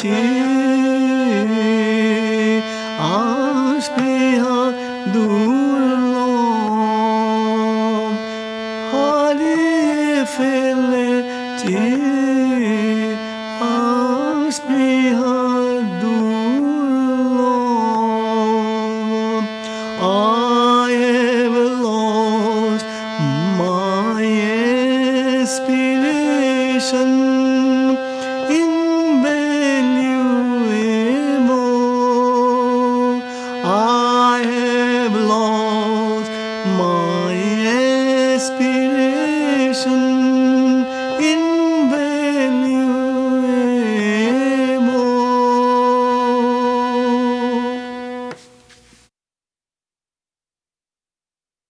Aşkıya durlom Hali feleti Aşkıya durlom I have lost my inspiration invaluable. I have lost my aspiration